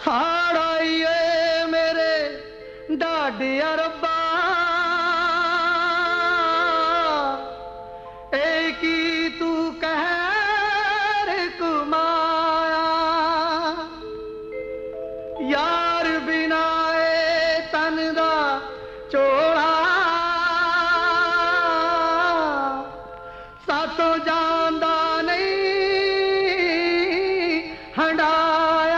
हाड़ आइए मेरे डाडिया रब्बा, एक ही तू कहर कुमाया, यार बिना ए तन दा चोला, सातों जांदा नहीं हंडाया।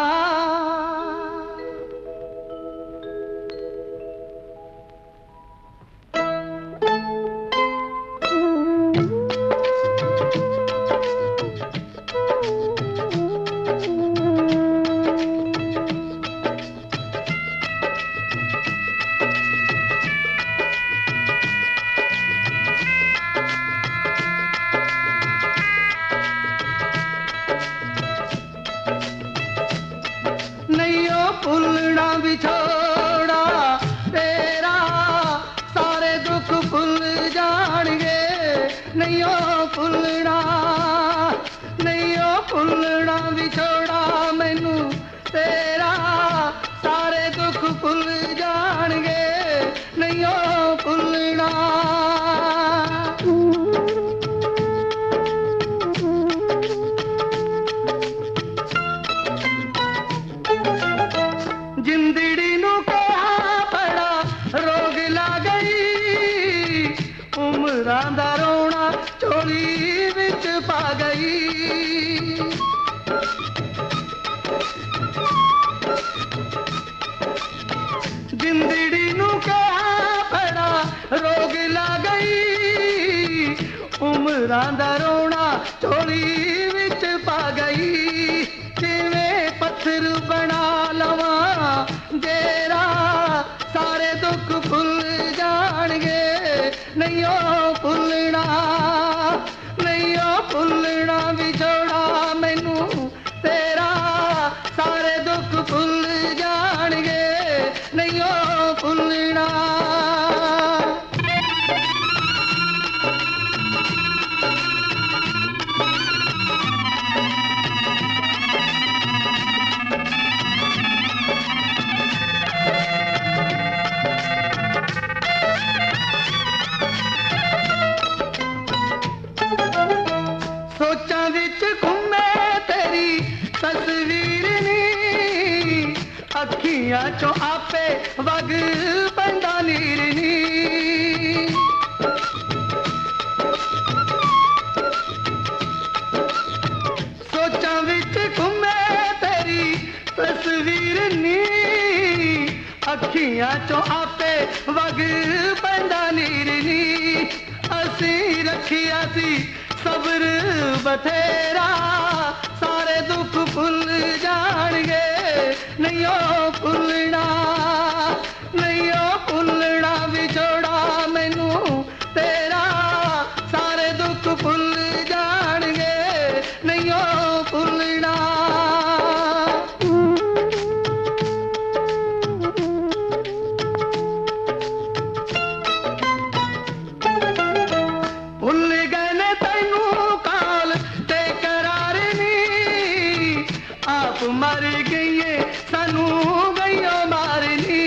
नैयो भुलना विछोड़ा तेरा, सारे दुख भुल जाणगे। नैयो भुलना विछोड़ा मैनू तेरा, सारे दुख भुल जाणगे। नैयो भुलना जिंदड़ी नू कहा बड़ा रोग ला गई, उमरां दा रोना चोली विच पा गई। जिंदड़ी नू कहा बड़ा रोग ला गई, उमरां दा रोना चोली विच पा गई। किवें पत्थर बना लवा जेरा, सारे दुख भुल जाणगे। नैयो भुलना विछोड़ा मैनू तेरा, सारे दुख भुल जाणगे। नैयो भुलना सोचां विच घूमे तेरी तस्वीर नी, अखियां चों आपे वग पैंदा नीर नी। सोचां विच घूमे तेरी तस्वीर नी, अखियां चों आपे वग पैंदा नीर नी। असी रखिया सी सब्र बथेरा, सारे दुख भुल जाणगे। नैयो भुलना विछोड़ा मैनू तेरा, सारे दुख भुल जाणगे। नैयो भुलना भुल गए ने तैनू काल ते करार नी, आप मर गईए सानू गईयो मारनी।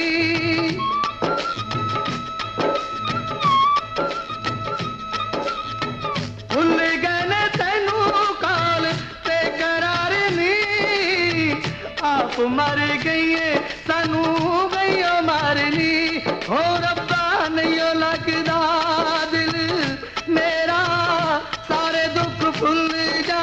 भुल गए ने तैनू काल ते करार नी, आप मर गईए सानू गईयो मारनी। हो रब्बा नैयो लगदा दिल मेरा, सारे दुख भुल जा